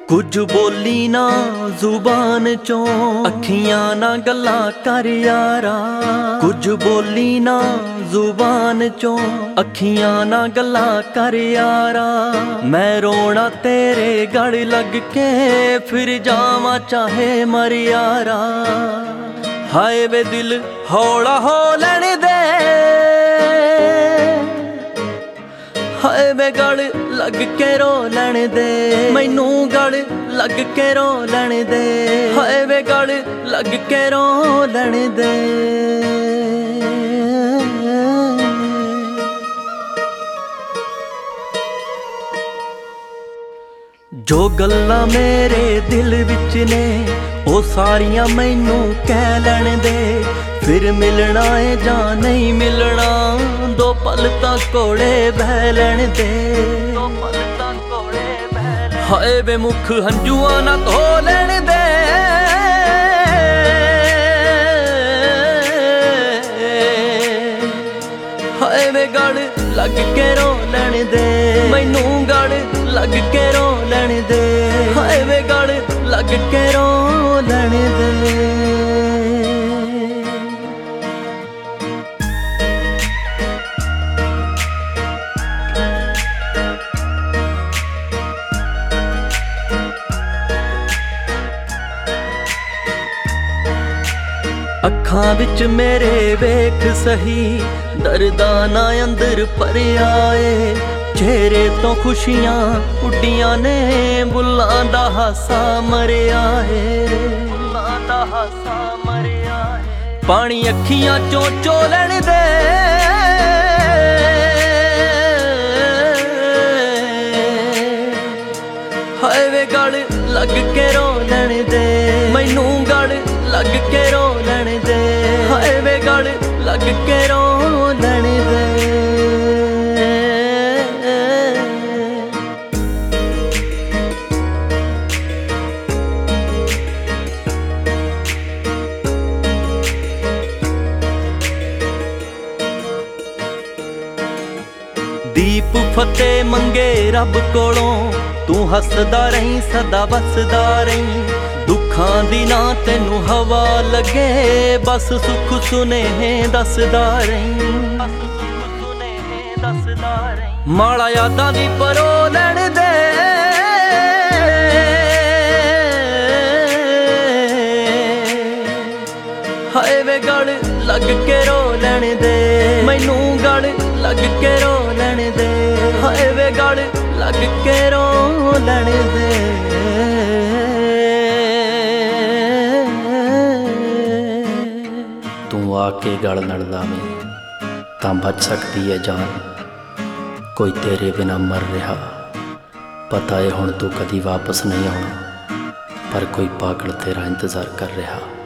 कुछ बोली ना जुबान चों अखियां ना गल्लां कर यारा। कुछ बोली ना जुबान चों अखियां ना गल्लां कर यारा। मैं रोना तेरे गल लग के फिर जावां चाहे मर यारा। हाय वे दिल हौला हो लैण दे, हाय वे गल लग के रो लैण दे, मैनू गल लग के रो लैण दे। हाय वे गल लग के रो लैण दे। जो गल्लां मेरे दिल विच ने ओ सारियां मैनू कह लैण दे। फिर मिलना है जां नहीं मिलना, दो पल तां कोले बह लैण दे। हाय वे मुख हंजुआं ना धो लैण दे। हाय वे गल लग के रो लैण दे, मैनू गल लग के रो लैण दे। हाय वे गल लग के रो लैण दे। अखां विच मेरे वेख सही दर्दां ना अंदर भरिया ए। चेहरे तो खुशियां उड्डियां ने, बुल्लां दा हासा मरिया है। बुल्लां दा हासा मरिया है। पानी अखियां चों चोलण दे, हाय वे गल लग के रो लैण दे, मैनू गल लग के रो लैण दे। हाय वे गल लग के रो लैण दे। दीप फतेह मंगे रब कोलों, तू हसदा रही सदा बसदा रही। दुखां दी ना तैनू हवा लगे, बस सुख सुनेहे दसदा रही। माड़ा यादां दी परो लैण दे, हाय वे गल लग के रो लैण दे, मैनू गल लग के रो लैण दे। हाय वे गल लग के रो लैण दे। तू आके गल लड़दा में तां बच सकदी है जान। कोई तेरे बिना मर रहा, पता है हुण तू कदी वापस नहीं आउणा, पर कोई पागल तेरा इंतजार कर रहा।